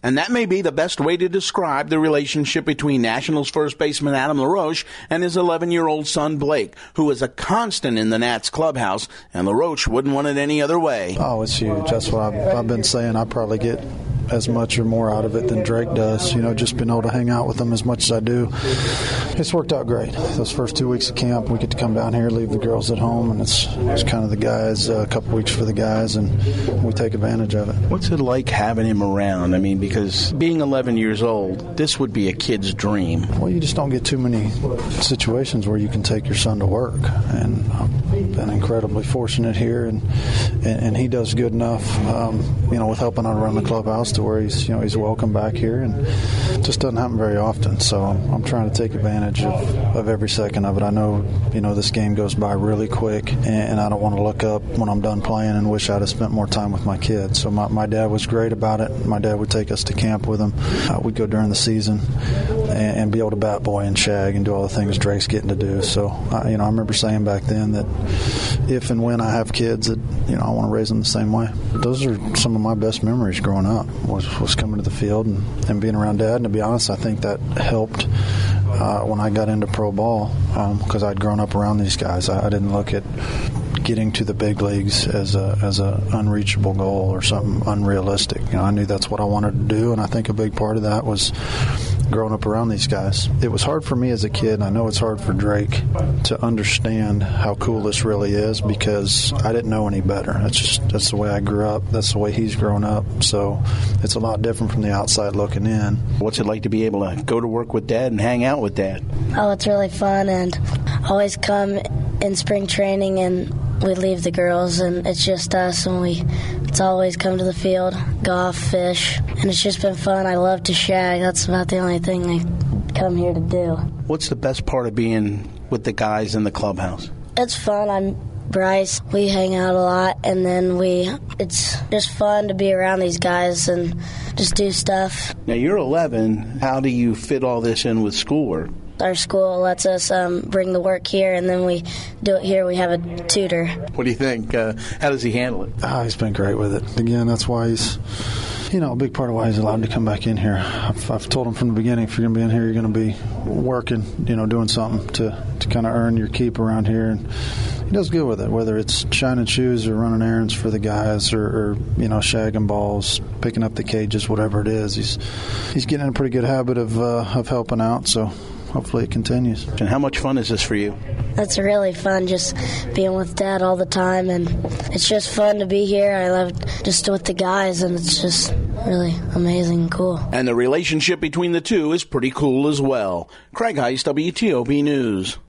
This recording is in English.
And that may be the best way to describe the relationship between Nationals first baseman Adam LaRoche and his 11-year-old son Blake, who is a constant in the Nats clubhouse, and LaRoche wouldn't want it any other way. Oh, it's huge. That's what I've been saying. I probably get as much or more out of it than Drake does. Just being able to hang out with them as much as I do. It's worked out great. Those first 2 weeks of camp, we get to come down here, leave the girls at home, and it's kind of the guys, a couple weeks for the guys, and we take advantage of it. What's it like having him around? I mean, because being 11 years old, this would be a kid's dream. Well, you just don't get too many situations where you can take your son to work, and I've been incredibly fortunate here, and he does good enough, with helping out around the clubhouse to where he's welcome back here, and it just doesn't happen very often. So I'm trying to take advantage of every second of it. I know, this game goes by really quick, and I don't want to look up when I'm done playing and wish I'd have spent more time with my kids. So my dad was great about it. My dad would take us to camp with him. We'd go during the season and be able to bat boy and shag and do all the things Drake's getting to do. So, I remember saying back then that if and when I have kids, that, I want to raise them the same way. Those are some of my best memories growing up, was coming to the field and being around Dad. And to be honest, I think that helped when I got into pro ball because I'd grown up around these guys. I didn't look at getting to the big leagues as a unreachable goal or something unrealistic. I knew that's what I wanted to do, and I think a big part of that was growing up around these guys. It was hard for me as a kid, and I know it's hard for Drake to understand how cool this really is because I didn't know any better. That's the way I grew up. That's the way he's grown up. So it's a lot different from the outside looking in. What's it like to be able to go to work with Dad and hang out with Dad? Oh, it's really fun, and always come in spring training, and we leave the girls, and it's just us, and it's always come to the field, golf, fish, and it's just been fun. I love to shag. That's about the only thing I come here to do. What's the best part of being with the guys in the clubhouse? It's fun. I'm Bryce. We hang out a lot, and then it's just fun to be around these guys and just do stuff. Now, you're 11. How do you fit all this in with schoolwork? Our school lets us bring the work here, and then we do it here. We have a tutor. What do you think? How does he handle it? He's been great with it. Again, that's why he's, a big part of why he's allowed to come back in here. I've told him from the beginning, if you're going to be in here, you're going to be working, doing something to kind of earn your keep around here. And he does good with it, whether it's shining shoes or running errands for the guys or shagging balls, picking up the cages, whatever it is. He's getting in a pretty good habit of helping out, so hopefully it continues. And how much fun is this for you? It's really fun just being with Dad all the time, and it's just fun to be here. I love just with the guys, and it's just really amazing and cool. And the relationship between the two is pretty cool as well. Craig Heist, WTOP News.